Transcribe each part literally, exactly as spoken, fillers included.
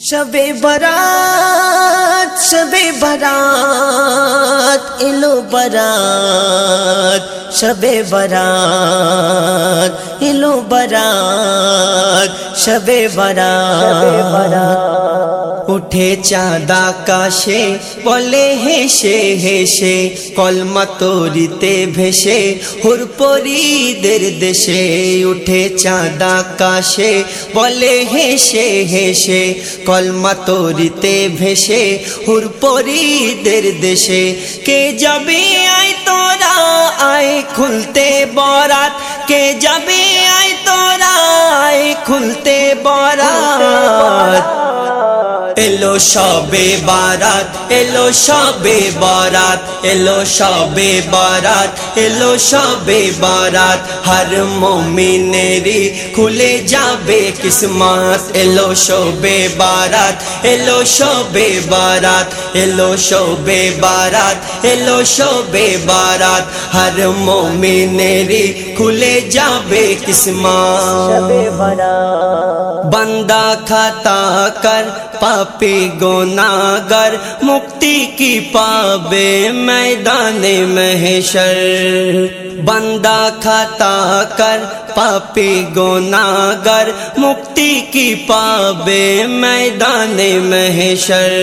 शबे बारात शबे बारात इलो बारात शबे बारात इलो बारात शबे बारात उठे चाँद आकाशे बोले हेशे हेशे कलमा तोरिते भेसे हुरपरीदेर देशे उठे चाँद आकाशे बोले हेशे हेशे कलमा तोरिते भेसे हुरपरीदेर देशे के जाबे आय तोरा आय खुलते बारात के जाबे आय तोरा आय खुलते बारात एलो शबे बारात एलो शबे बारात एलो शबे बारात एलो शबे बारात हर मोमिनेरी खुले जाबे किस्मत एलो शबे बारात एलो शबे बारात एलो शबे बारात एलो शबे बारात हर मोमिनेरी खुले जाबे किस्मत शबे बारात बंदा खाता कर पापी गुनाहगार मुक्ति की पावे मैदाने महशर बंदा खाता कर पापी गुनाहगार मुक्ति की पावे मैदाने महशर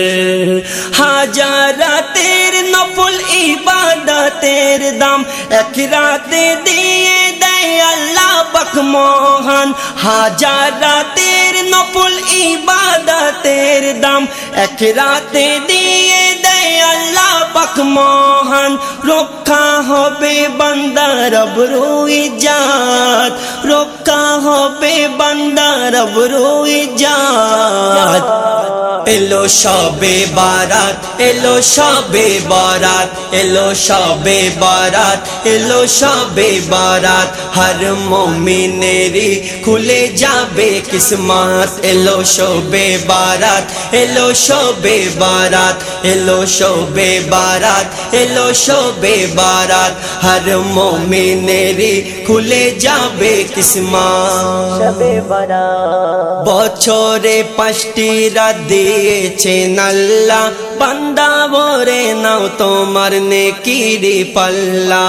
हाजारा तेरे नफल इबादत तेरे दाम अखिराते दिए दे अल्लाह बक मोहन हाजारा तेरे नफल इबादत तेरे दाम अखिराते दिए दे अल्लाह बक मोहन रखा होबे बंदा रब रोई जात रखा होबे बंदा रब रोई जात एलो शबे बारात एलो शबे बारात एलो शबे बारात एलो शबे बारात हर मोमिनेरी खुले जाबे किस्मत एलो शबे बारात एलो शबे बारात एलो शबे बारात एलो शबे बारात हर मोमिनेरी खुले जाबे किस्मत शबे बारात बछरे पाँचटी रात दिएছেন আল্লাহ বান্দা ভরে নাও তোমার নেকির পাল্লা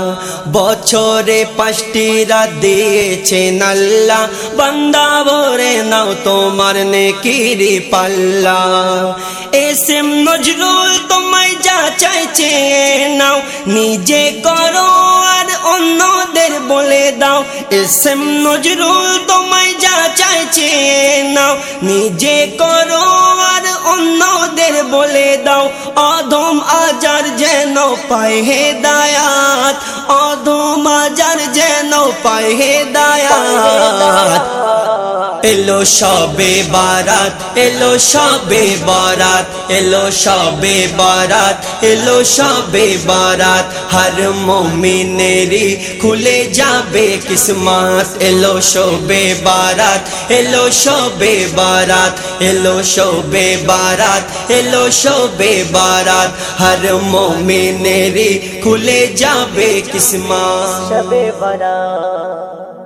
বছরে পাঁচটি রাত দিয়েছেন আল্লাহ বান্দা ভরে নাও তোমার নেকির পাল্লা এসএম নজরুল তোমায় যা চাইছে নাও নিজে করো আর অন্যদের বলে দাও এসএম নজরুল তোমায় যা চাইছে নাও নিজে করো আর অন্যদের বলে দাও অধম আজার যেন পায় হেদায়াত অধম আজার যেন পায় হেদায়াত এলো শবে বারাত এলো শবে বারাত এলো শবে বারাত এলো শবে বারাত হর মুমিনেরি খুলে যাবে কিসমত এলো শবে বারাত এলো শবে বারাত এলো শবে বারাত এলো শবে বারাত হর মুমিনেরি খুলে যাবে কিসমত শবে বারাত।